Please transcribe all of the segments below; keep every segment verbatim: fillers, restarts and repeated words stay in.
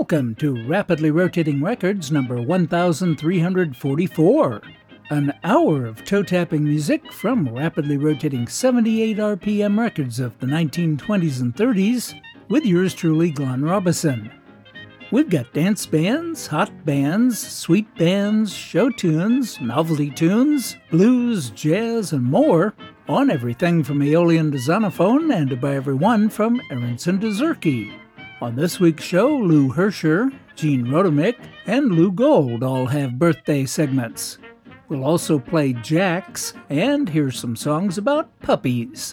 Welcome to Rapidly Rotating Records number one thousand three hundred forty-four. An hour of toe-tapping music from rapidly rotating seventy-eight R P M records of the nineteen twenties and thirties with yours truly, Glenn Robison. We've got dance bands, hot bands, sweet bands, show tunes, novelty tunes, blues, jazz, and more on everything from Aeolian to Zonophone and by everyone from Aronson to Zurke. On this week's show, Lou Hersher, Gene Rodemick, and Lou Gold all have birthday segments. We'll also play jacks and hear some songs about puppies.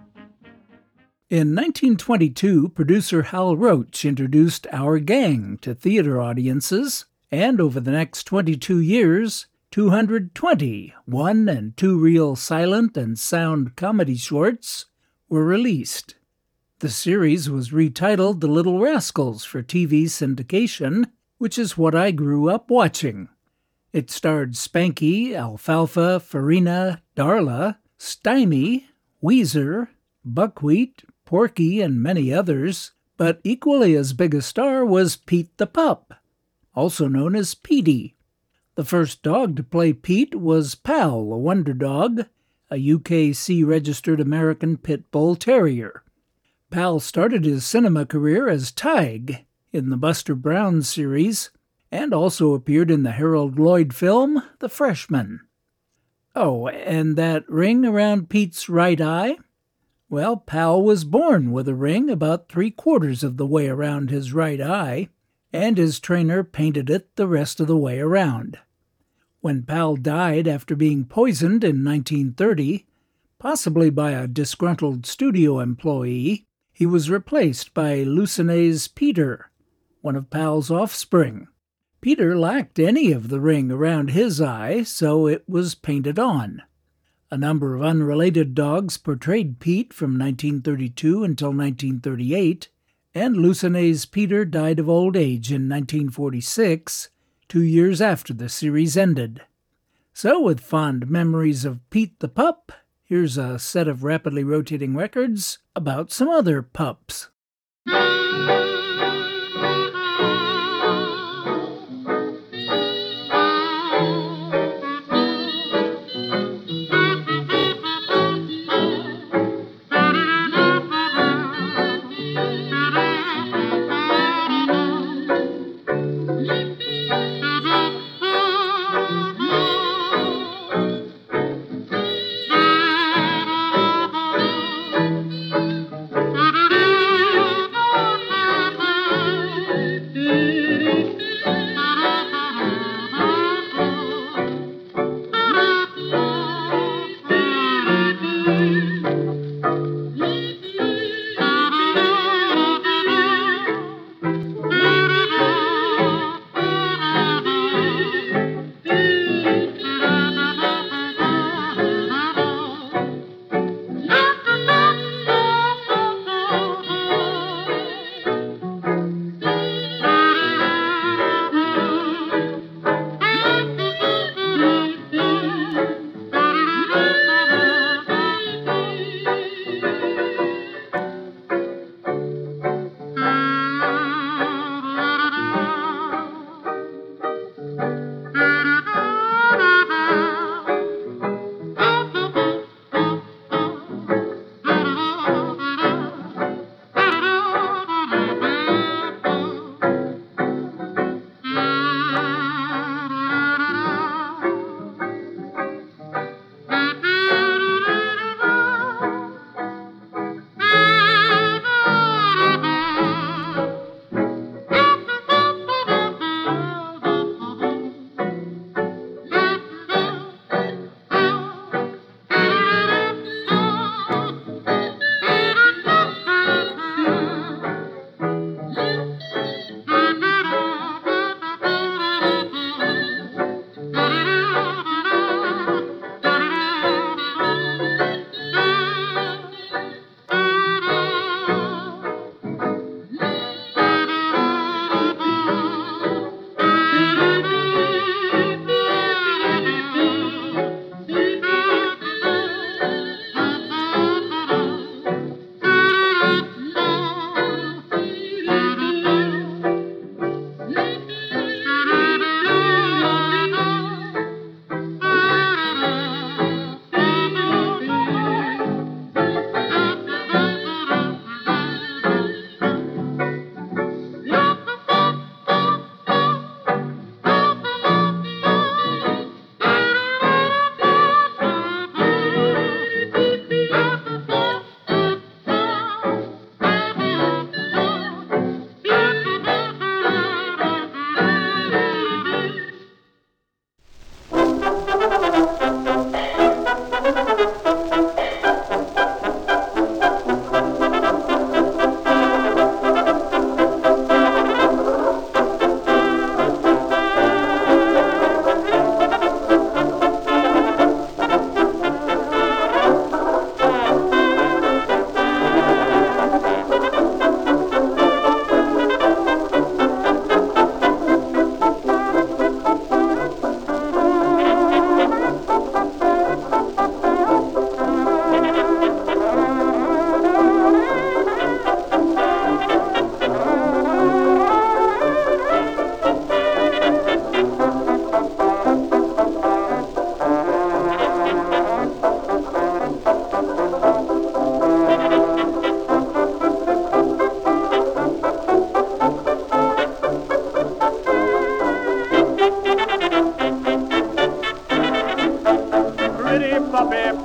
In nineteen twenty-two, producer Hal Roach introduced Our Gang to theater audiences, and over the next twenty-two years, two hundred twenty one- and two-reel silent and sound comedy shorts were released. The series was retitled The Little Rascals for T V syndication, which is what I grew up watching. It starred Spanky, Alfalfa, Farina, Darla, Stymie, Weezer, Buckwheat, Porky, and many others, but equally as big a star was Pete the Pup, also known as Petey. The first dog to play Pete was Pal, a wonder dog, a U K C-registered American Pit Bull Terrier. Pal started his cinema career as Tige in the Buster Brown series, and also appeared in the Harold Lloyd film, The Freshman. Oh, and that ring around Pete's right eye? Well, Pal was born with a ring about three-quarters of the way around his right eye, and his trainer painted it the rest of the way around. When Pal died after being poisoned in nineteen thirty, possibly by a disgruntled studio employee, he was replaced by Lucenay's Peter, one of Pal's offspring. Peter lacked any of the ring around his eye, so it was painted on. A number of unrelated dogs portrayed Pete from nineteen thirty-two until nineteen thirty-eight, and Lucenay's Peter died of old age in nineteen forty-six, two years after the series ended. So, with fond memories of Pete the Pup, here's a set of rapidly rotating records about some other pups.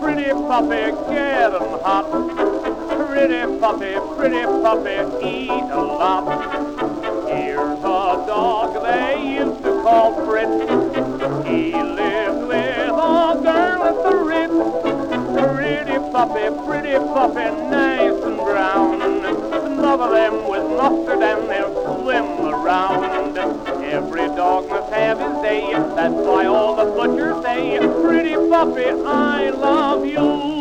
pretty puppy, getting hot. Pretty puppy, pretty puppy, eat a lot. Here's a dog they used to call Fritz. He lived with a girl at the Ritz. Pretty puppy, pretty puppy, nice and brown. Some of them with mustard and they'll swim around. Every dog must have his day, that's why all the butchers say, pretty puppy, I love you.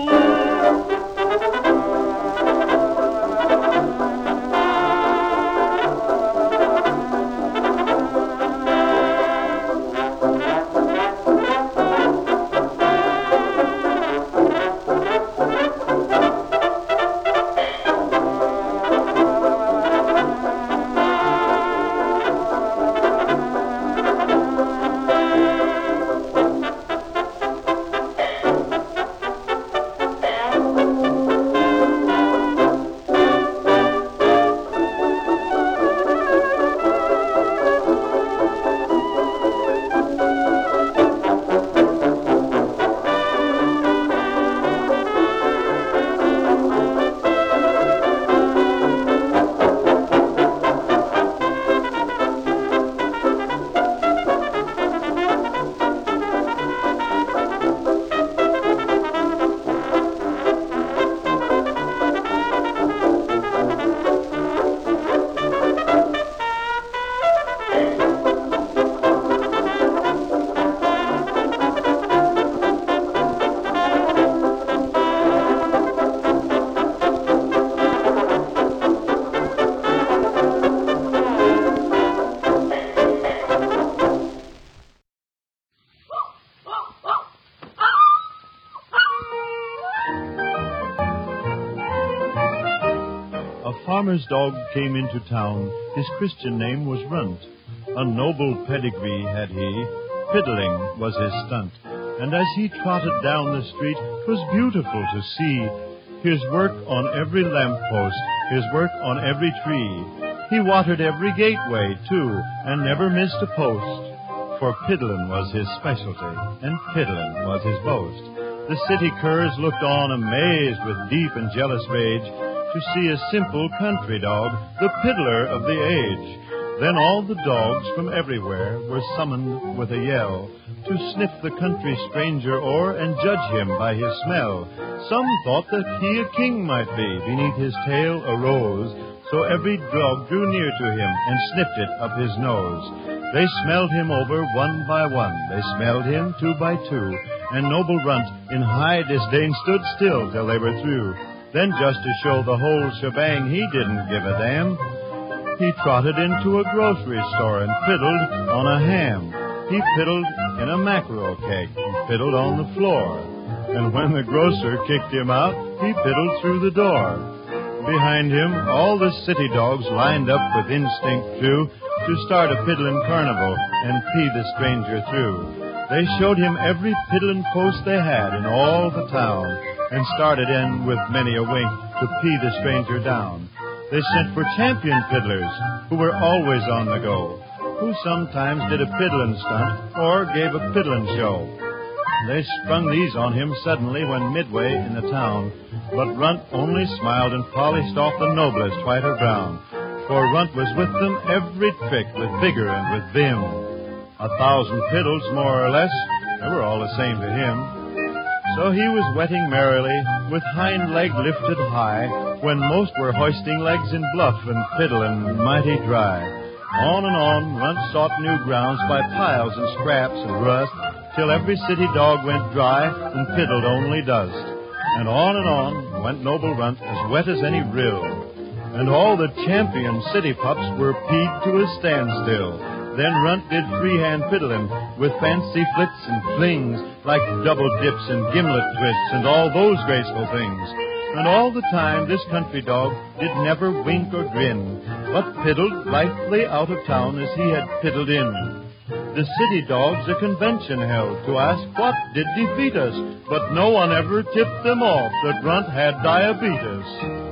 farmer's dog came into town. His Christian name was Runt. A noble pedigree had he. Fiddling was his stunt. And as he trotted down the street, 'twas beautiful to see. His work on every lamppost, his work on every tree. He watered every gateway, too, and never missed a post. For piddlin' was his specialty, and piddlin' was his boast. The city curs looked on amazed with deep and jealous rage to see a simple country dog, the piddler of the age. Then all the dogs from everywhere were summoned with a yell to sniff the country stranger o'er and judge him by his smell. Some thought that he a king might be, beneath his tail a rose, so every dog drew near to him and sniffed it up his nose. They smelled him over one by one, they smelled him two by two, and noble Runt in high disdain stood still till they were through. Then just to show the whole shebang, he didn't give a damn. He trotted into a grocery store and fiddled on a ham. He fiddled in a mackerel keg and fiddled on the floor. And when the grocer kicked him out, he fiddled through the door. Behind him, all the city dogs lined up with instinct true to start a piddlin' carnival and pee the stranger through. They showed him every piddlin' post they had in all the town and started in with many a wink to pee the stranger down. They sent for champion piddlers who were always on the go, who sometimes did a piddlin' stunt or gave a piddlin' show. They sprung these on him suddenly when midway in the town, but Runt only smiled and polished off the noblest white or brown, for Runt was with them every trick with vigor and with vim. A thousand piddles, more or less, they were all the same to him. So he was wetting merrily, with hind leg lifted high, when most were hoisting legs in bluff and piddling mighty dry. On and on, Runt sought new grounds by piles and scraps and rust, till every city dog went dry and piddled only dust. And on and on went noble Runt, as wet as any rill. And all the champion city pups were peed to a standstill. Then Runt did freehand piddlin' with fancy flits and flings, like double dips and gimlet twists and all those graceful things. And all the time this country dog did never wink or grin, but piddled blithely out of town as he had piddled in. The city dogs a convention held to ask what did defeat us, but no one ever tipped them off that Runt had diabetes.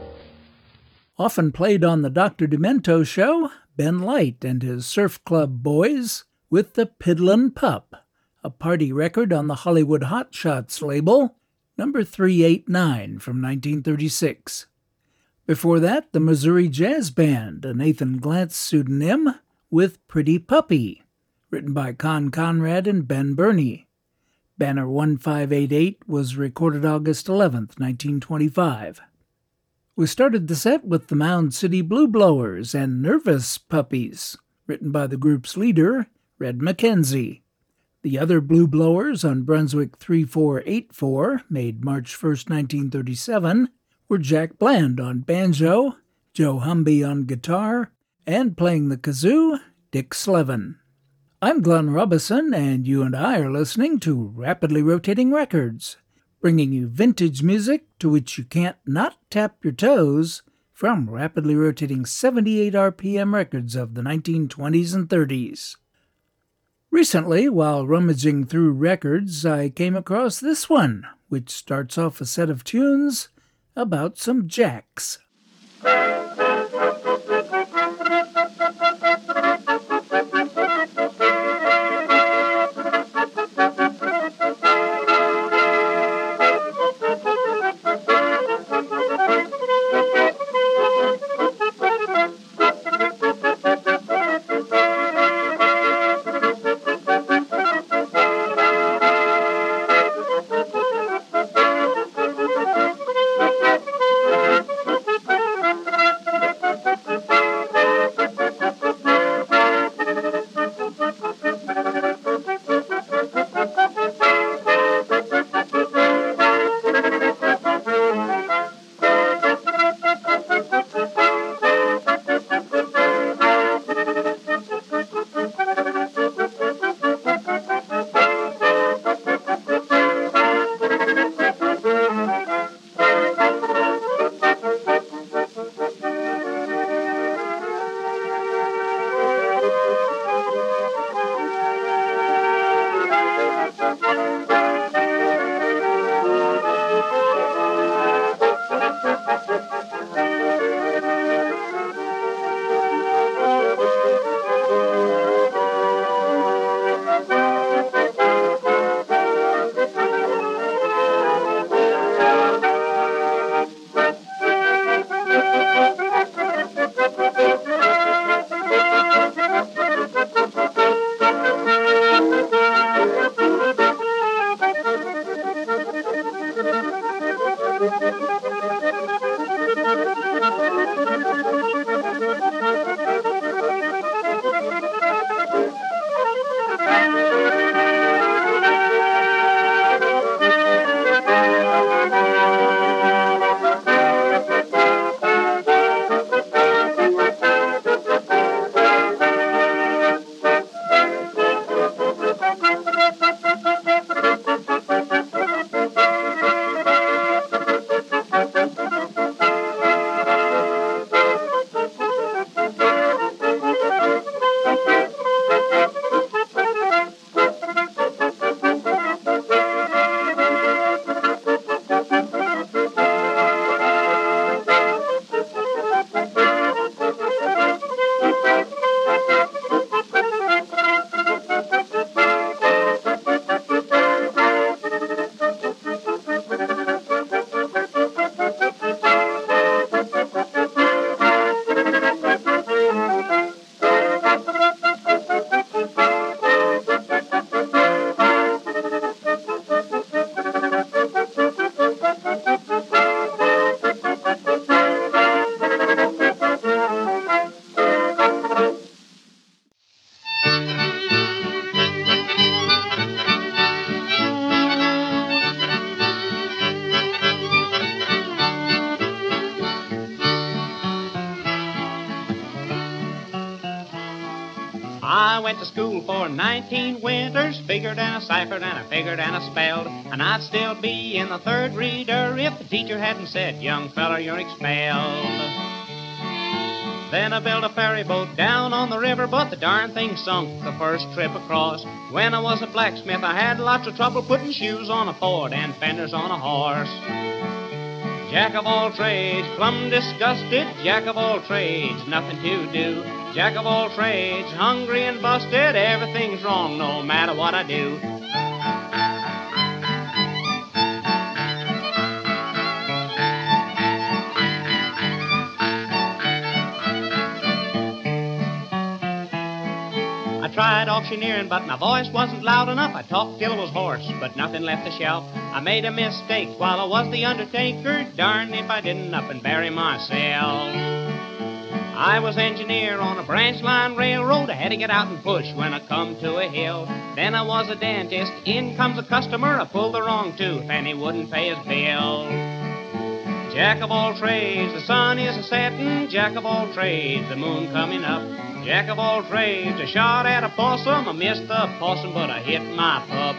Often played on the Doctor Demento show, Ben Light and his Surf Club boys with the Piddlin' Pup, a party record on the Hollywood Hot Shots label, number three eighty-nine from nineteen thirty-six. Before that, the Missouri Jazz Band, a Nathan Glantz pseudonym, with Pretty Puppy, written by Con Conrad and Ben Burney. Banner one five eight eight was recorded August eleventh, nineteen twenty-five. We started the set with the Mound City Blue Blowers and Nervous Puppies, written by the group's leader, Red McKenzie. The other Blue Blowers on Brunswick three four eight four, made March first, nineteen thirty-seven, were Jack Bland on banjo, Joe Humby on guitar, and playing the kazoo, Dick Slevin. I'm Glenn Robison, and you and I are listening to Rapidly Rotating Records, bringing you vintage music to which you can't not tap your toes from rapidly rotating seventy-eight R P M records of the nineteen twenties and thirties. Recently, while rummaging through records, I came across this one, which starts off a set of tunes about some jacks. I went to school for nineteen winters, figured and I ciphered and I figured and I spelled, and I'd still be in the third reader if the teacher hadn't said, young feller, you're expelled. Then I built a ferry boat down on the river, but the darn thing sunk the first trip across. When I was a blacksmith, I had lots of trouble putting shoes on a Ford and fenders on a horse. Jack of all trades, plumb disgusted, jack of all trades, nothing to do. Jack of all trades, hungry and busted, everything's wrong no matter what I do. tried auctioneering, but my voice wasn't loud enough. I talked till I was hoarse, but nothing left the shelf. I made a mistake while I was the undertaker. Darn if I didn't up and bury myself. I was engineer on a branch line railroad. I had to get out and push when I come to a hill. Then I was a dentist. In comes a customer. I pulled the wrong tooth and he wouldn't pay his bill. Jack of all trades, the sun is a-setting. Jack of all trades, the moon coming up. Jack of all trades, a shot at a possum. I missed the possum, but I hit my pup.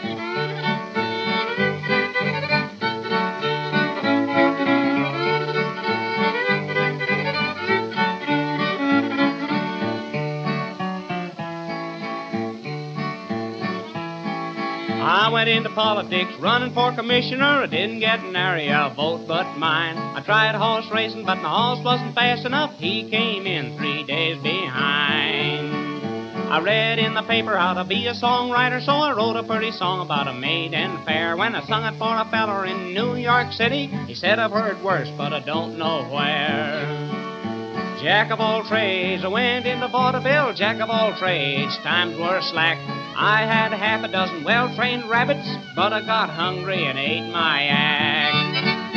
I went into politics, running for commissioner. I didn't get nary a vote but mine. I tried horse racing, but my horse wasn't fast enough. He came in three days behind. I read in the paper how to be a songwriter, so I wrote a pretty song about a maiden fair. When I sung it for a feller in New York City, he said, I've heard worse, but I don't know where. Jack of all trades, I went into vaudeville. Jack of all trades, times were slack. I had half a dozen well-trained rabbits, but I got hungry and ate my axe.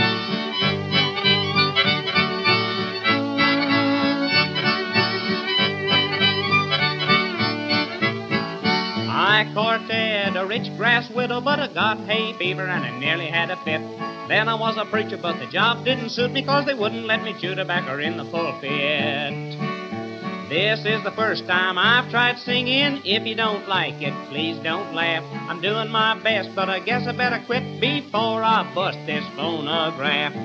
I courted a rich grass widow, but I got hay fever and I nearly had a fit. Then I was a preacher, but the job didn't suit me, 'cause they wouldn't let me chew tobacco in the pulpit. This is the first time I've tried singing. If you don't like it, please don't laugh. I'm doing my best, but I guess I better quit before I bust this phonograph.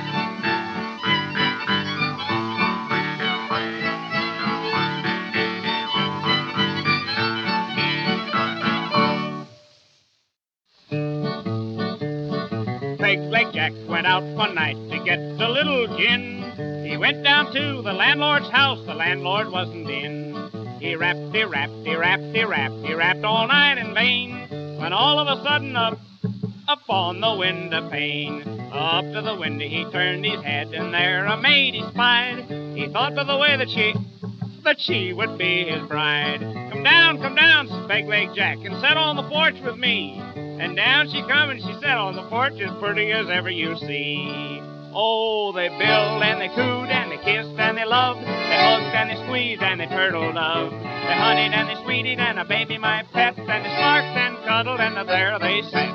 Peg-leg Jack went out one night to get a little gin. He went down to the landlord's house, the landlord wasn't in. He rapped, he rapped, he rapped, he rapped, he rapped all night in vain, when all of a sudden up, up on the window pane, up to the window he turned his head, and there a maid he spied. He thought by the way that she, that she would be his bride. Come down, come down, says Peg-leg Jack, and sit on the porch with me. And down she come and she sat on the porch as pretty as ever you see. Oh, they billed and they cooed and they kissed and they loved. They hugged and they squeezed and they turtled up. They honeyed and they sweeted and a baby my pet. And they snarked and cuddled and there they sat.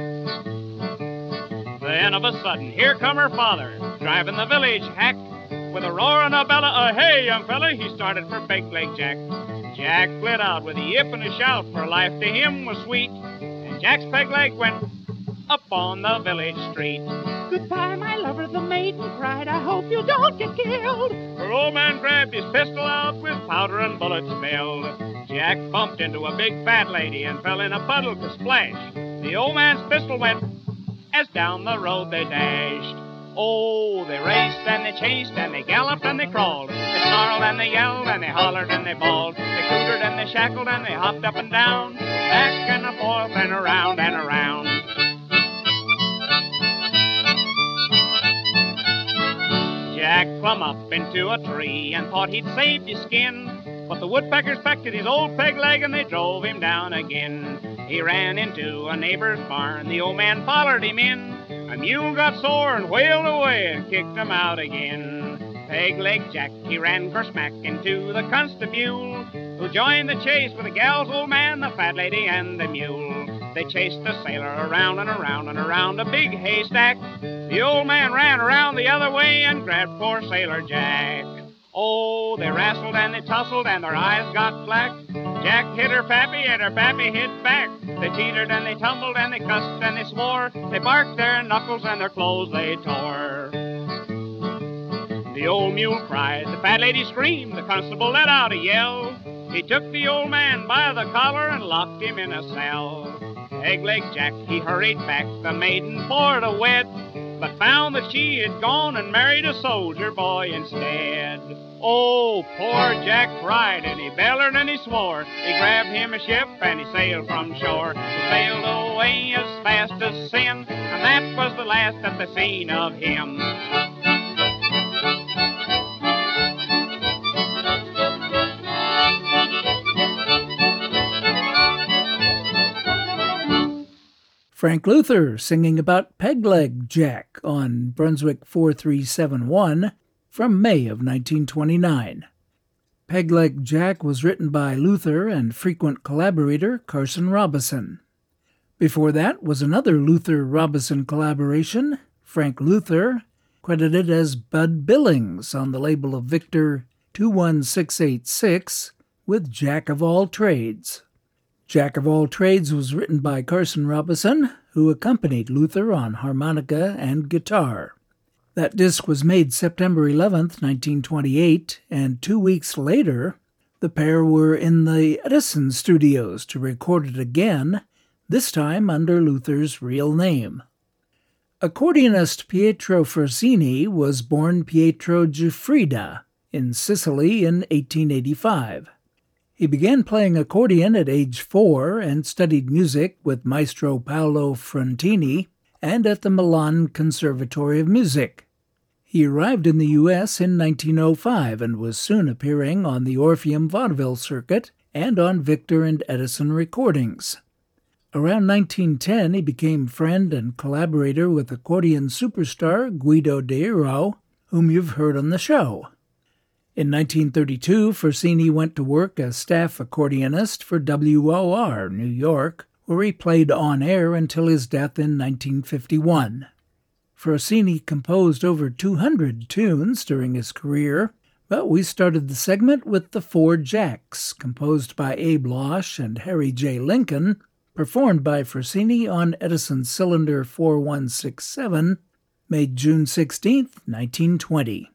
Then of a sudden, here come her father, driving the village hack. With a roar and a bella, a hey, young fella, he started for Peg-leg Jack. Jack lit out with a yip and a shout, for life to him was sweet. And Jack's peg-leg went up on the village street. Goodbye, my lover, the maiden cried. I hope you don't get killed. Her old man grabbed his pistol out with powder and bullets filled. Jack bumped into a big fat lady and fell in a puddle to splash. The old man's pistol went as down the road they dashed. Oh, they raced and they chased and they galloped and they crawled. They snarled and they yelled and they hollered and they bawled. They cootered and they shackled and they hopped up and down, back and forth and around and around. Jack clumb up into a tree and thought he'd saved his skin, but the woodpeckers pecked at his old peg leg and they drove him down again. He ran into a neighbor's barn, the old man followed him in. A mule got sore and wailed away and kicked him out again. Peg-leg Jack, he ran ker-smack into the constable, who joined the chase with the gal's old man, the fat lady, and the mule. They chased the sailor around and around and around a big haystack. The old man ran around the other way and grabbed poor Sailor Jack. Oh, they wrestled and they tussled and their eyes got black. Jack hit her pappy and her pappy hit back. They teetered and they tumbled and they cussed and they swore. They barked their knuckles and their clothes they tore. The old mule cried, the fat lady screamed, the constable let out a yell. He took the old man by the collar and locked him in a cell. Peg-leg Jack, he hurried back the maiden for to wed, but found that she had gone and married a soldier boy instead. Oh, poor Jack cried and he bellered and he swore. He grabbed him a ship and he sailed from shore. He sailed away as fast as sin, and that was the last that they seen of him. Frank Luther singing about Pegleg Jack on Brunswick four three seven one from May of nineteen twenty-nine. Pegleg Jack was written by Luther and frequent collaborator Carson Robison. Before that was another Luther-Robison collaboration, Frank Luther, credited as Bud Billings on the label of Victor two one six eight six with Jack of All Trades. Jack of All Trades was written by Carson Robison, who accompanied Luther on harmonica and guitar. That disc was made September eleventh, nineteen twenty-eight, and two weeks later, the pair were in the Edison studios to record it again, this time under Luther's real name. Accordionist Pietro Frosini was born Pietro Giuffrida in Sicily in eighteen eighty-five. He began playing accordion at age four and studied music with Maestro Paolo Frontini and at the Milan Conservatory of Music. He arrived in the U S in nineteen oh five and was soon appearing on the Orpheum vaudeville circuit and on Victor and Edison recordings. Around nineteen ten, he became friend and collaborator with accordion superstar Guido d'Iro, whom you've heard on the show. In nineteen thirty-two, Frosini went to work as staff accordionist for W O R, New York, where he played on air until his death in nineteen fifty-one. Frosini composed over two hundred tunes during his career, but we started the segment with the Four Jacks, composed by Abe Losh and Harry J. Lincoln, performed by Frosini on Edison Cylinder four one six seven, made June sixteenth, nineteen twenty.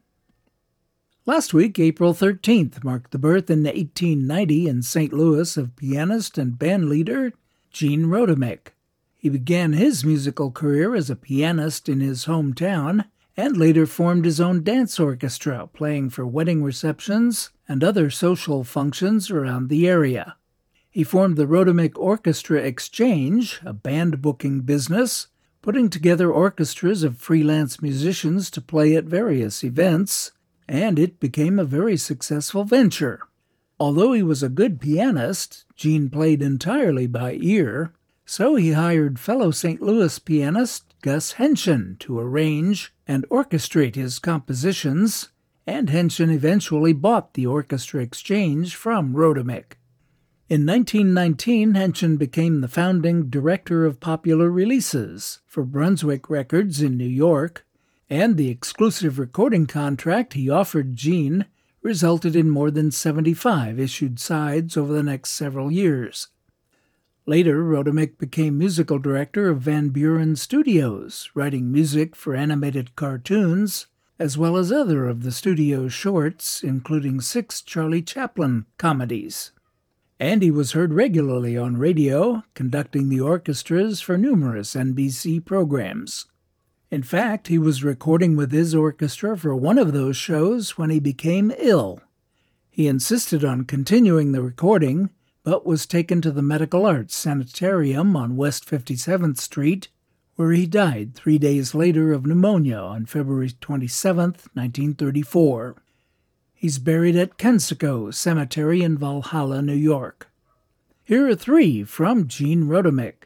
Last week, April thirteenth, marked the birth in eighteen ninety in Saint Louis of pianist and bandleader Gene Rodemick. He began his musical career as a pianist in his hometown and later formed his own dance orchestra, playing for wedding receptions and other social functions around the area. He formed the Rodemick Orchestra Exchange, a band booking business, putting together orchestras of freelance musicians to play at various events, and it became a very successful venture. Although he was a good pianist, Gene played entirely by ear, so he hired fellow Saint Louis pianist Gus Henshin to arrange and orchestrate his compositions, and Henshin eventually bought the Orchestra Exchange from Rodemick. In nineteen nineteen, Henshin became the founding director of popular releases for Brunswick Records in New York, and the exclusive recording contract he offered Gene resulted in more than seventy-five issued sides over the next several years. Later, Rodemick became musical director of Van Buren Studios, writing music for animated cartoons, as well as other of the studio's shorts, including six Charlie Chaplin comedies. And he was heard regularly on radio, conducting the orchestras for numerous N B C programs. In fact, he was recording with his orchestra for one of those shows when he became ill. He insisted on continuing the recording, but was taken to the Medical Arts Sanitarium on West fifty-seventh Street, where he died three days later of pneumonia on February twenty-seventh, nineteen thirty-four. He's buried at Kensico Cemetery in Valhalla, New York. Here are three from Gene Rodemick.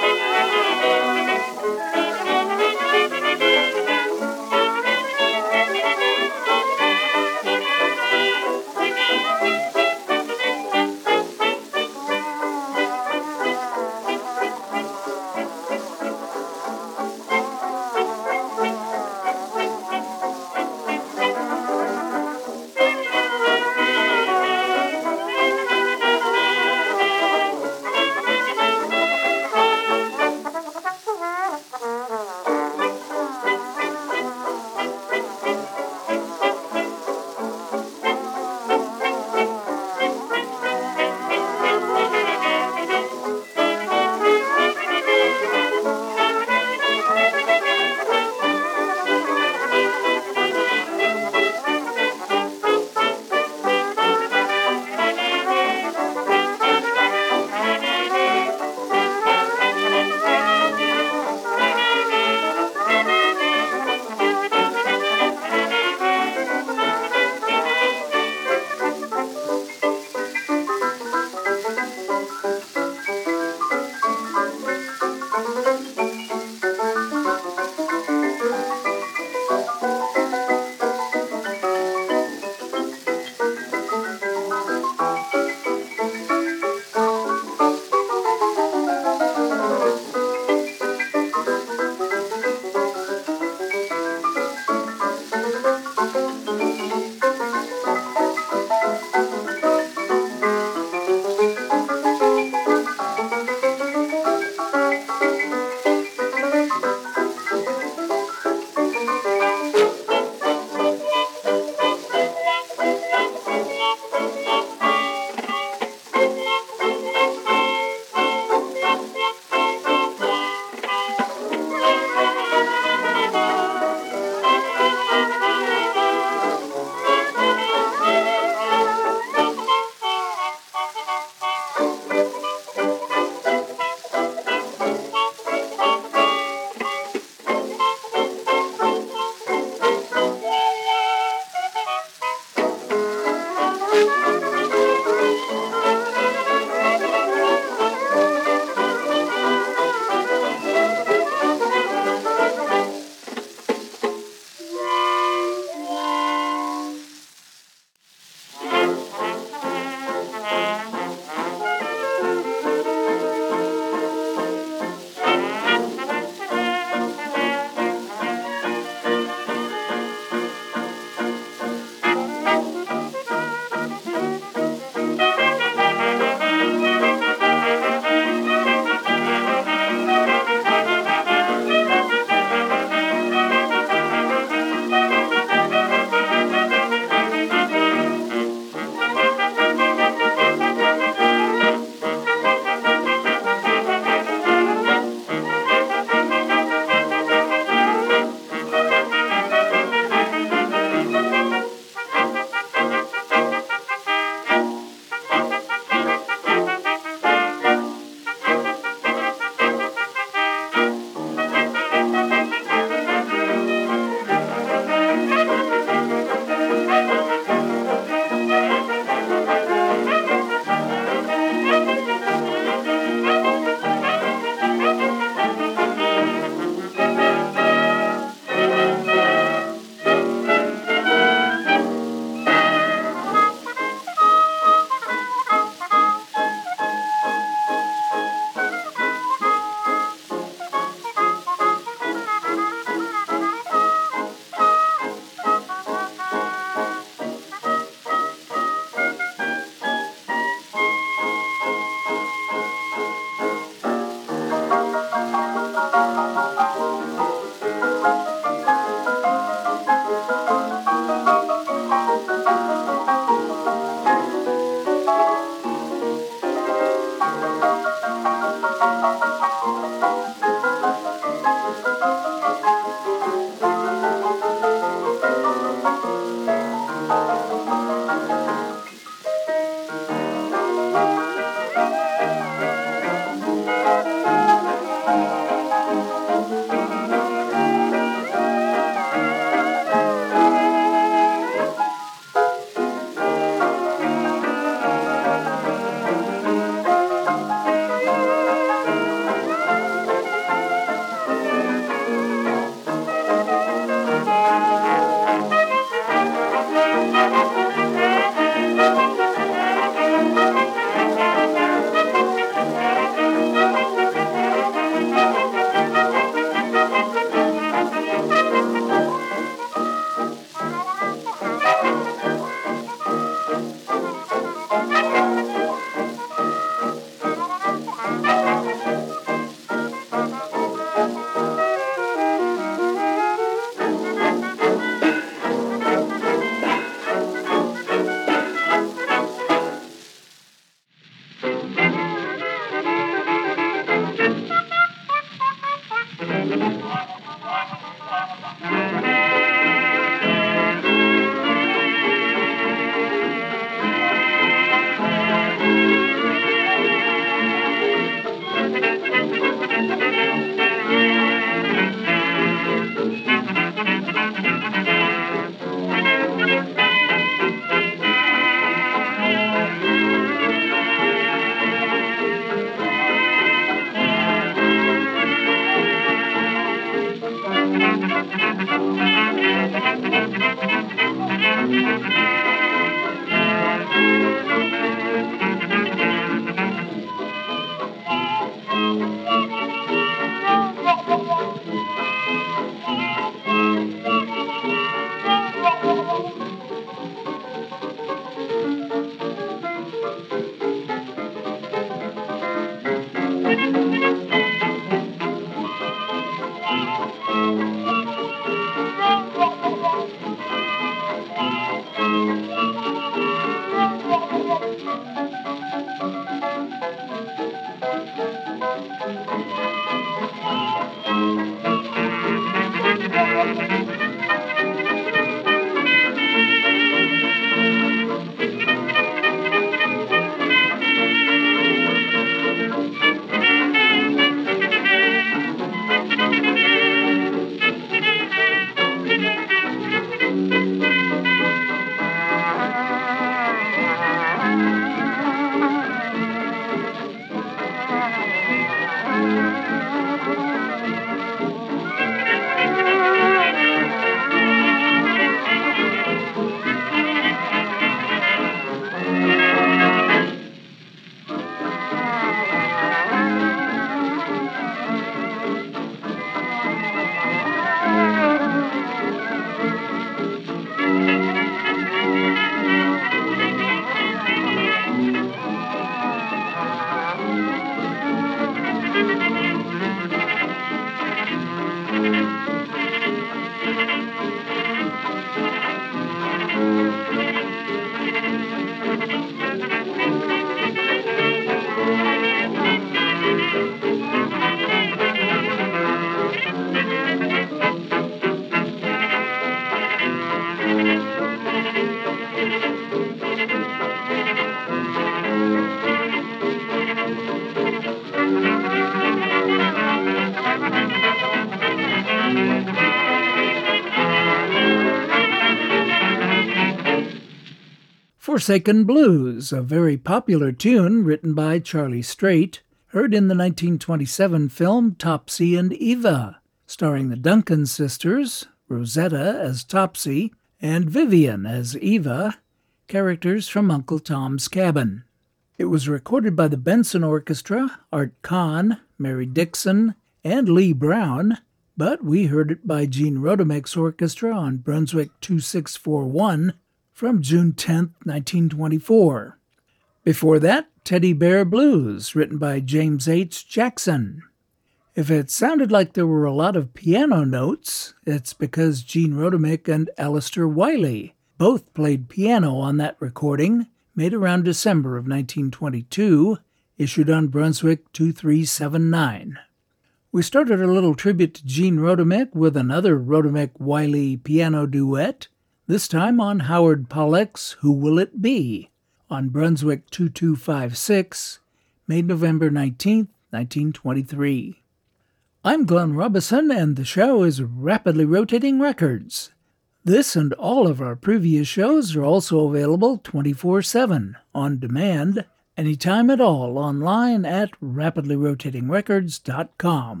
Forsaken Blues, a very popular tune written by Charlie Straight, heard in the nineteen twenty-seven film Topsy and Eva, starring the Duncan sisters, Rosetta as Topsy, and Vivian as Eva, characters from Uncle Tom's Cabin. It was recorded by the Benson Orchestra, Art Kahn, Mary Dixon, and Lee Brown, but we heard it by Gene Rodemek's orchestra on Brunswick two six four one from June tenth, nineteen twenty-four. Before that, Teddy Bear Blues, written by James H. Jackson. If it sounded like there were a lot of piano notes, it's because Gene Rodemek and Alistair Wiley both played piano on that recording, made around December of nineteen twenty-two, issued on Brunswick two three seven nine. We started a little tribute to Gene Rodemek with another Rodemek-Wiley piano duet, this time on Howard Pollack's Who Will It Be, on Brunswick two two five six, made November nineteenth, nineteen twenty-three. I'm Glenn Robison, and the show is Rapidly Rotating Records. This and all of our previous shows are also available twenty-four seven, on demand, anytime at all online at rapidly rotating records dot com.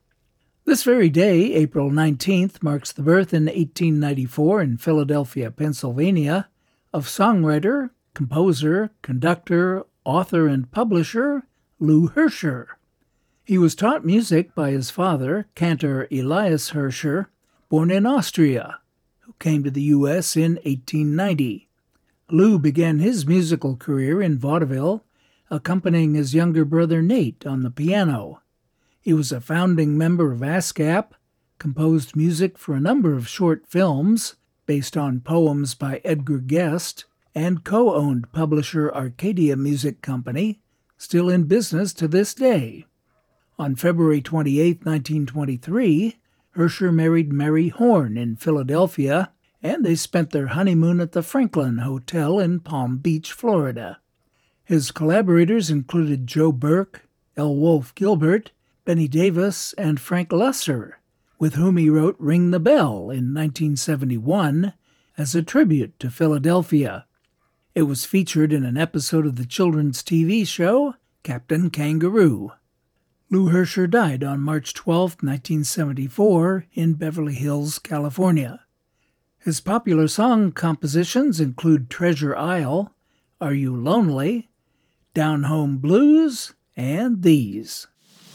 This very day, April nineteenth, marks the birth in eighteen ninety-four in Philadelphia, Pennsylvania, of songwriter, composer, conductor, author, and publisher Lou Herscher. He was taught music by his father, cantor Elias Herscher, born in Austria, who came to the U S in eighteen ninety. Lou began his musical career in vaudeville, accompanying his younger brother Nate on the piano. He was a founding member of ASCAP, composed music for a number of short films based on poems by Edgar Guest, and co-owned publisher Arcadia Music Company, still in business to this day. On February twenty-eighth, nineteen twenty-three, Herscher married Mary Horn in Philadelphia, and they spent their honeymoon at the Franklin Hotel in Palm Beach, Florida. His collaborators included Joe Burke, L. Wolfe Gilbert, Benny Davis, and Frank Loesser, with whom he wrote Ring the Bell in nineteen seventy-one as a tribute to Philadelphia. It was featured in an episode of the children's T V show Captain Kangaroo. Lou Herscher died on March twelfth, nineteen seventy-four, in Beverly Hills, California. His popular song compositions include Treasure Isle, Are You Lonely, Down Home Blues, and these.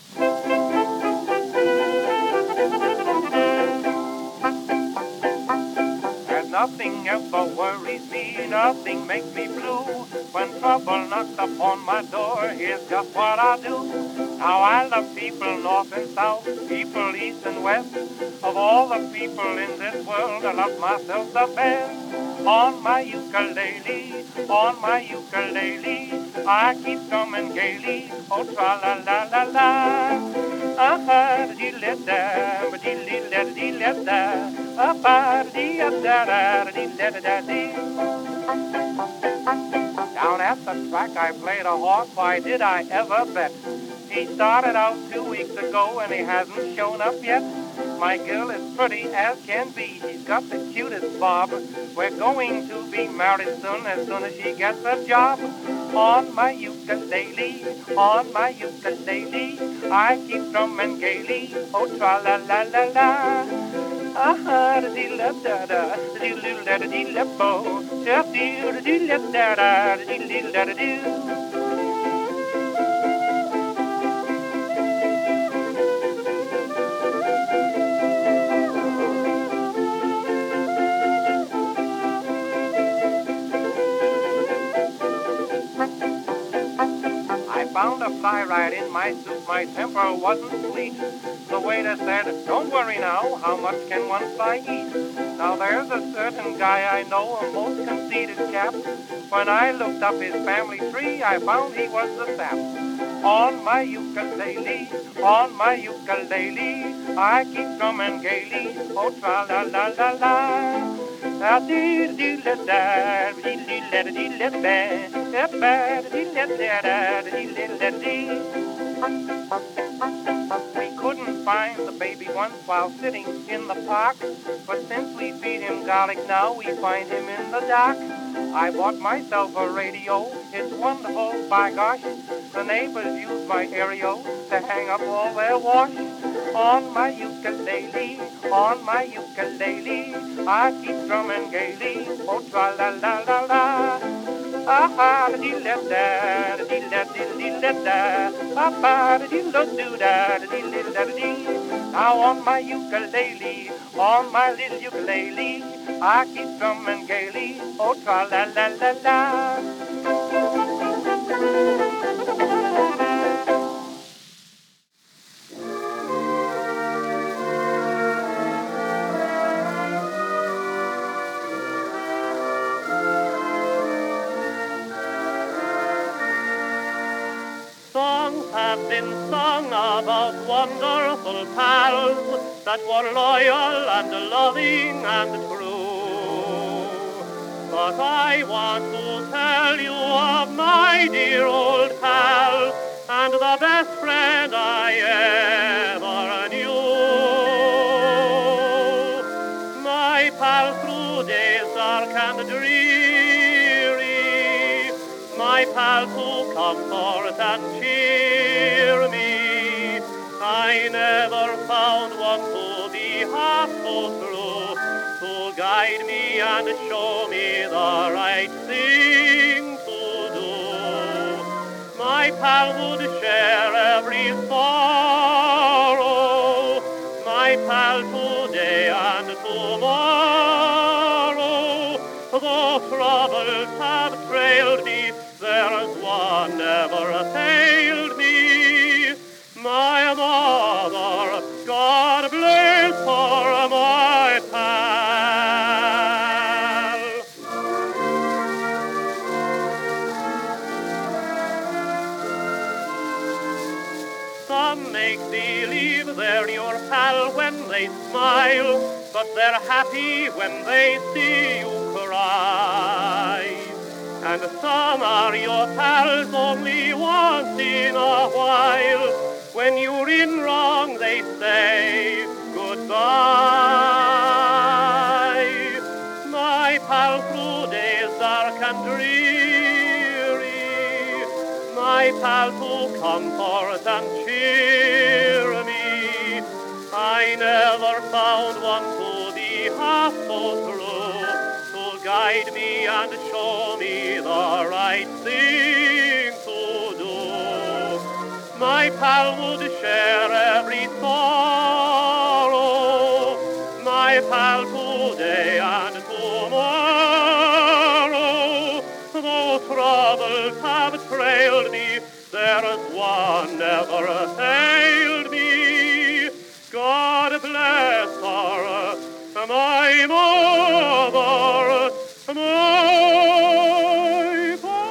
And nothing ever worries me, nothing makes me blue. When trouble knocks upon my door, here's just what I do. Now I love people north and south, people east and west. Of all the people in this world, I love myself the best. On my ukulele, on my ukulele, I keep strumming gaily, oh tra-la-la-la-la. Ah-ha, dee-le-da, dee-le-da-dee-le-da, ah-ba, dee-da-da, dee-le-da-da-dee. Down at the track I played a horse, why did I ever bet? He started out two weeks ago and he hasn't shown up yet. My girl is pretty as can be, she's got the cutest bob. We're going to be married soon, as soon as she gets a job. On my ukulele, on my ukulele, I keep strumming gaily, oh tra-la-la-la-la. Ah-ha, dee-la-da-da, dee-la-da-dee-la-bo, dee-la-da-da, dee-la-da-doo. Found a fly right in my soup, my temper wasn't sweet. The waiter said, don't worry now, how much can one fly eat? Now there's a certain guy I know, a most conceited chap. When I looked up his family tree, I found he was the sap. On my ukulele, on my ukulele, I keep strumming gaily, oh tra-la-la-la-la. Ah, dee dee la da, dee dee la da dee la ba, da ba dee la da da dee la da dee. We couldn't find the baby once while sitting in the park, but since we feed him garlic now, we find him in the dark. I bought myself a radio, it's wonderful, by gosh. The neighbors use my aereo to hang up all their wash. On my ukulele, on my ukulele, I keep strumming gaily, oh tra-la-la-la-la. Ah-ha, dee-la-da, dee-la-dee-la-da, ah-ba, dee-la-doo-da, dee-la-da-dee. Now on my ukulele, on my little ukulele, I keep strumming gaily, oh tra-la-la-la-la. Songs have been sung about wonderful pals that were loyal and loving and true. But I want to tell you of my dear old pal and the best friend I ever knew. My pal through days dark and dreary, my pal to comfort and cheer me. I never found one to be half so true, to guide me and show me the right thing to do. My pal would share every sorrow, my pal today and tomorrow. Though troubles have trailed me, there's one never failed me. My mother, God bless her, my pal. Some make believe they're your pal when they smile, but they're happy when they see you cry. And some are your pals only once in a while. When you're in wrong, they say goodbye. My pal through days dark and dreary, my pal to comfort and cheer me. I never found one to be half so true, guide me and show me the right thing to do. My pal would share every sorrow, my pal today and tomorrow. Though troubles have trailed me, there's one never failed me. God bless her, my mother, my pal.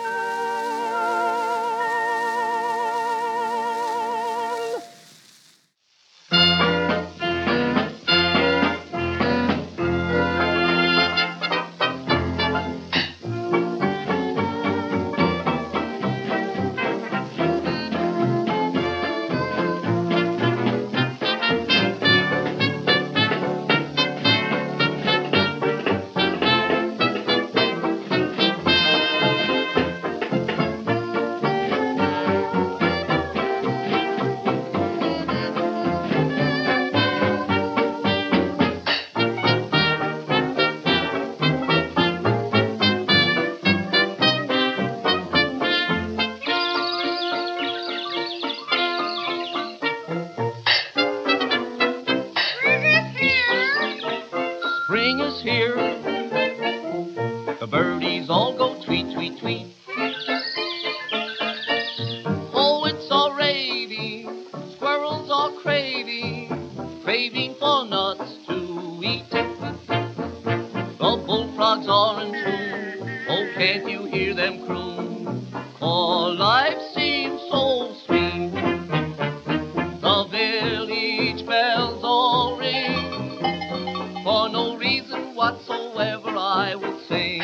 Spring is here. The birdies all go tweet, tweet, tweet. Oh, it's all raving. Squirrels all craving, craving for nuts to eat. The bullfrogs are in tune. Oh, can't you hear them croon? For life seems so sweet. The village bells all ring. For no reason whatsoever I will sing.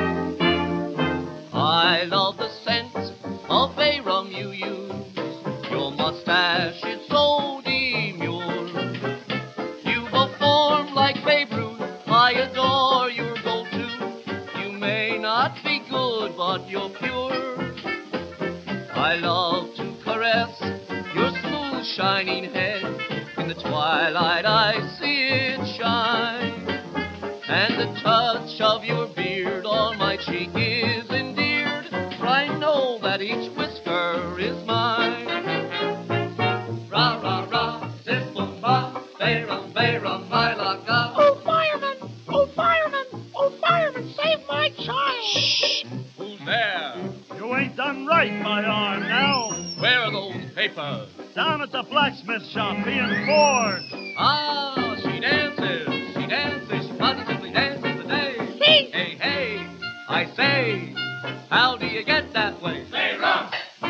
I love the scent of bay rum you use. Your mustache is so demure. You've a form like Babe Ruth. I adore your go-to. You may not be good, but you're pure. I love to caress your smooth shining head. In the twilight I see it shine, and the touch of your beard on my cheek is endeared, for I know that each whisker is mine. Ra, ra, ra, zip-bum-ba, bay-rum, bay-rum, my-la-ga. Oh, fireman! Oh, fireman! Oh, fireman, save my child! Shh! Who's there? You ain't done right, my arm now. Where are those papers? Down at the blacksmith shop being bored. Ah, she dances, she dances, she positively dances today. Hey! Hey, hey, I say, how do you get that way? Say, rum!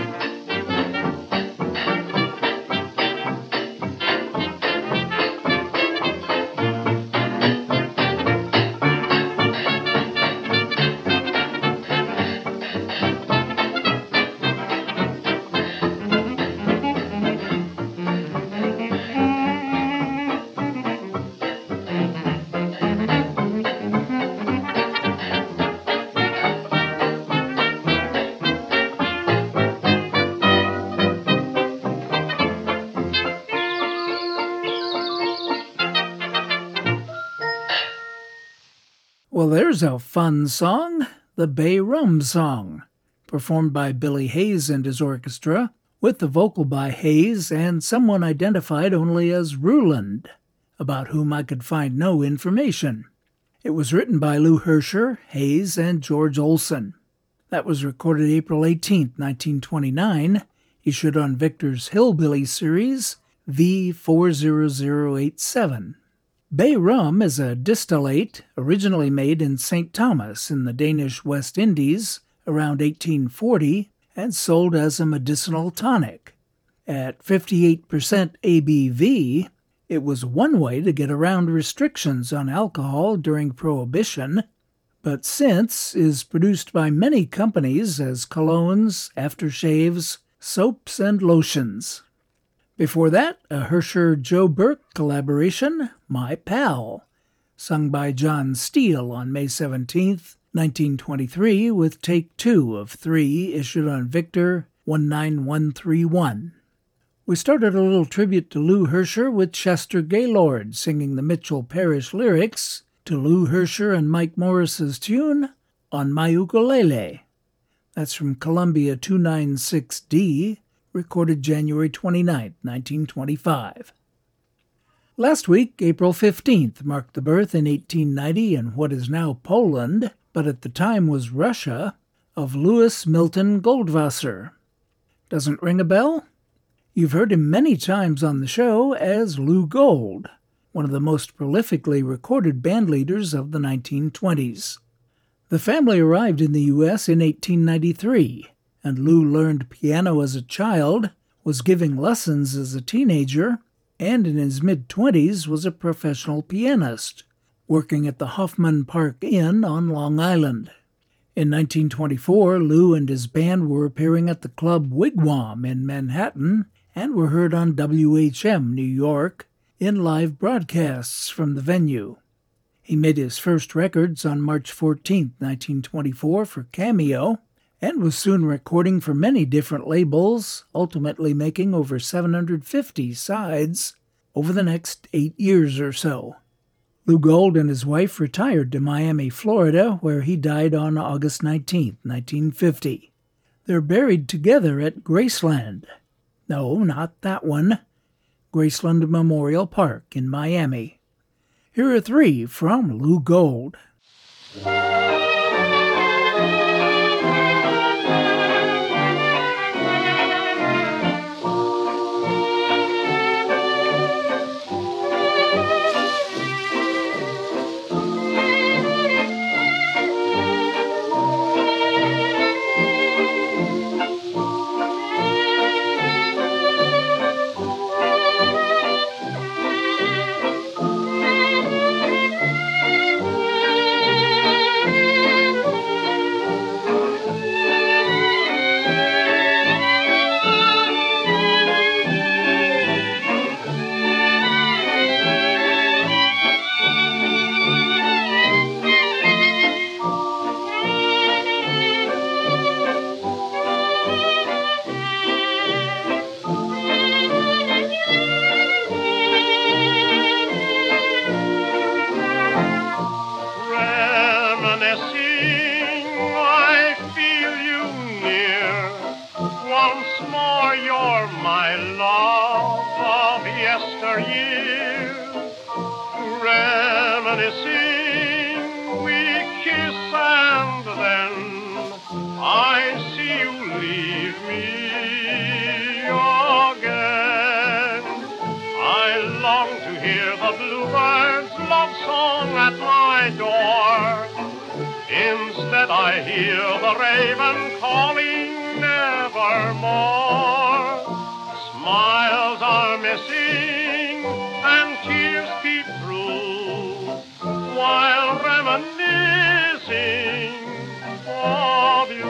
Well, there's a fun song, the Bay Rum Song, performed by Billy Hayes and his orchestra, with the vocal by Hayes and someone identified only as Ruland, about whom I could find no information. It was written by Lou Hersher, Hayes, and George Olson. That was recorded April eighteenth, nineteen twenty-nine, issued on Victor's Hillbilly series, V four zero zero eight seven. Bay rum is a distillate originally made in Saint Thomas in the Danish West Indies around eighteen forty and sold as a medicinal tonic. At fifty-eight percent A B V, it was one way to get around restrictions on alcohol during Prohibition, but since is produced by many companies as colognes, aftershaves, soaps, and lotions. Before that, a Hersher-Joe Burke collaboration, My Pal, sung by John Steele on May seventeenth, nineteen twenty-three, with take two of three issued on Victor one nine one three one. We started a little tribute to Lou Hersher with Chester Gaylord singing the Mitchell Parish lyrics to Lou Hersher and Mike Morris's tune, On My Ukulele. That's from Columbia two ninety-six D, recorded January twenty-ninth, nineteen twenty-five. Last week, April fifteenth, marked the birth in eighteen ninety in what is now Poland, but at the time was Russia, of Louis Milton Goldwasser. Doesn't ring a bell? You've heard him many times on the show as Lou Gold, one of the most prolifically recorded bandleaders of the nineteen twenties. The family arrived in the U S in eighteen ninety-three, and Lou learned piano as a child, was giving lessons as a teenager, and in his mid-twenties was a professional pianist, working at the Hoffman Park Inn on Long Island. In nineteen twenty-four, Lou and his band were appearing at the club Wigwam in Manhattan and were heard on W H M New York in live broadcasts from the venue. He made his first records on March fourteenth, nineteen twenty-four for Cameo, and was soon recording for many different labels, ultimately making over seven hundred fifty sides over the next eight years or so. Lou Gold and his wife retired to Miami, Florida, where he died on August nineteenth, nineteen fifty. They're buried together at Graceland. No, not that one. Graceland Memorial Park in Miami. Here are three from Lou Gold. I hear the raven calling nevermore. Smiles are missing and tears peep through, while reminiscing of you.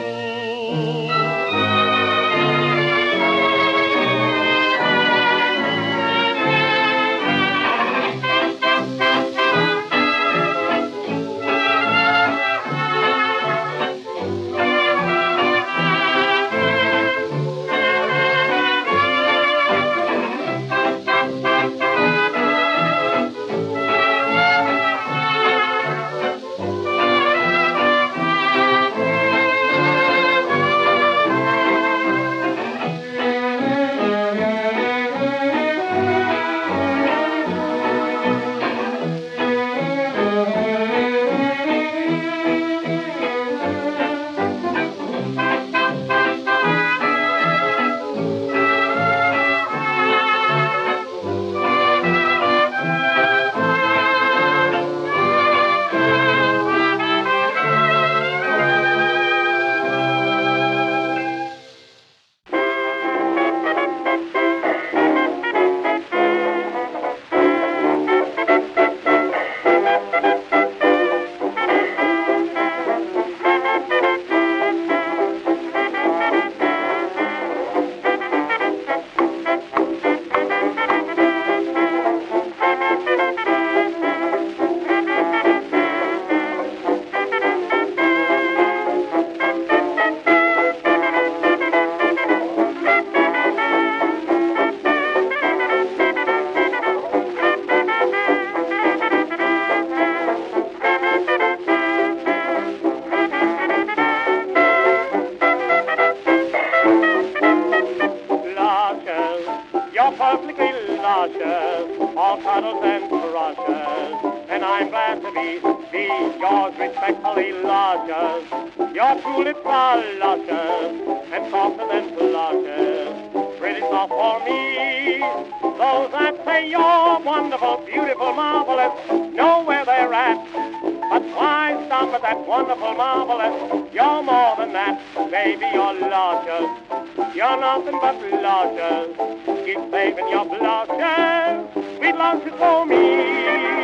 blushes, all cuddles and crushes. And I'm glad to be, be yours respectfully, luscious. Your true lips are luscious and softer than blushes. Pretty soft for me. Those that say you're wonderful, beautiful, marvelous, know where they're at. But why stop at that wonderful, marvelous? You're more than that, baby, you're luscious. You're nothing but luscious. Keep saving your blushes, sweet luscious for me.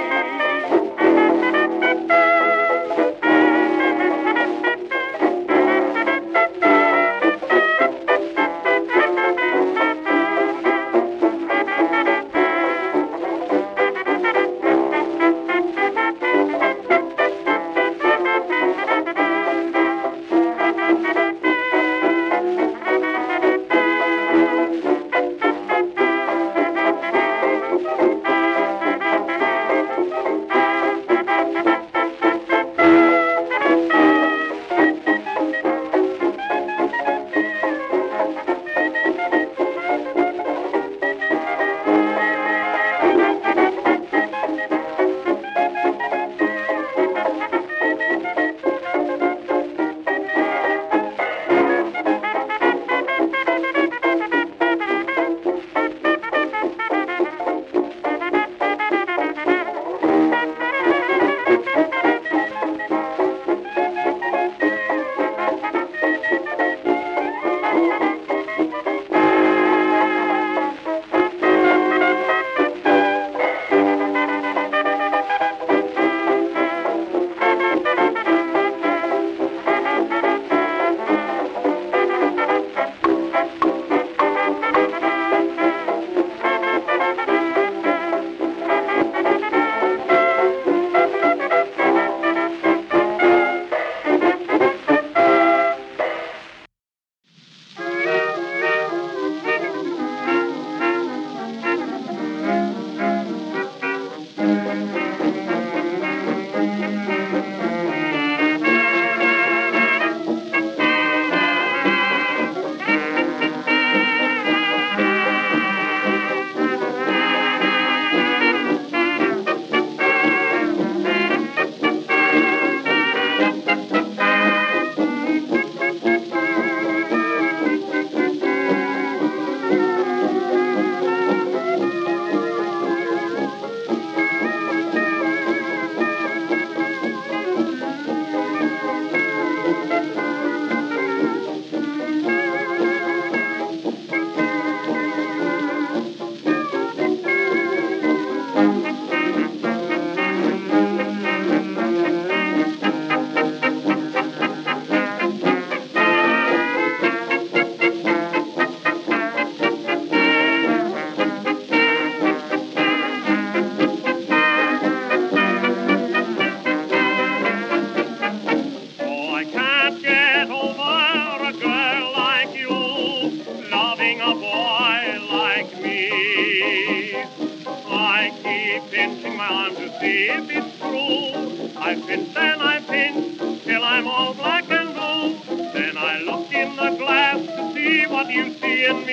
if it's true. I pinch and I pinch till I'm all black and blue. Then I look in the glass to see what you see in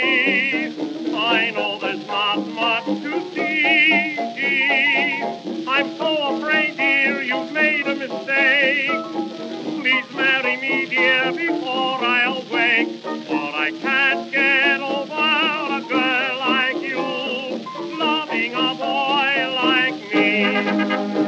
me. I know there's not much to see. I'm so afraid, dear, you've made a mistake. Please marry me, dear, before I'll wake. For I can't get over a girl like you, loving a boy like me.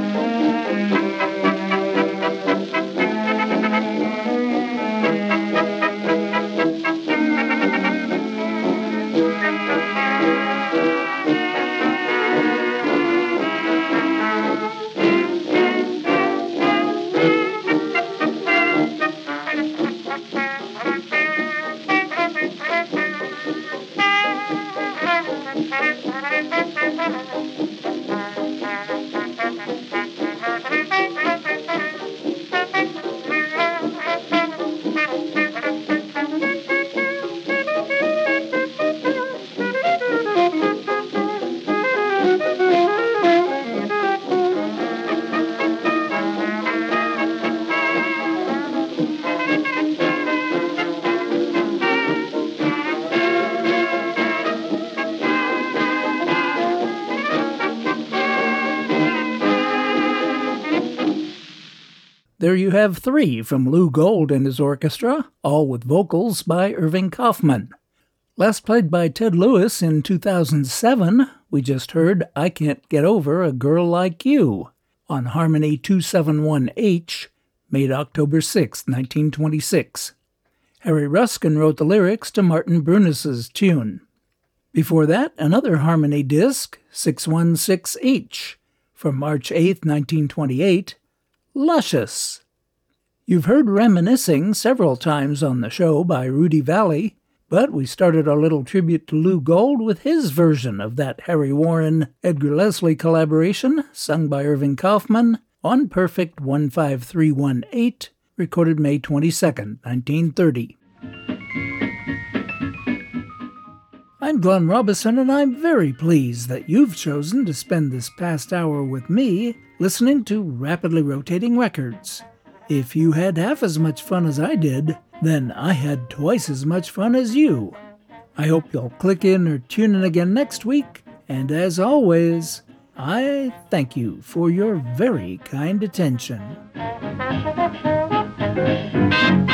There you have three from Lou Gold and his orchestra, all with vocals by Irving Kaufman. Last played by Ted Lewis in two thousand seven, we just heard I Can't Get Over a Girl Like You on Harmony two seventy-one H, made October sixth, nineteen twenty-six. Harry Ruskin wrote the lyrics to Martin Brunus's tune. Before that, another Harmony disc, six one six H, from March eighth, nineteen twenty-eight, Luscious. You've heard Reminiscing several times on the show by Rudy Valley, but we started our little tribute to Lou Gold with his version of that Harry Warren-Edgar Leslie collaboration, sung by Irving Kaufman, on Perfect one five three one eight, recorded May twenty-second, nineteen thirty. I'm Glenn Robison, and I'm very pleased that you've chosen to spend this past hour with me listening to Rapidly Rotating Records. If you had half as much fun as I did, then I had twice as much fun as you. I hope you'll click in or tune in again next week, and as always, I thank you for your very kind attention.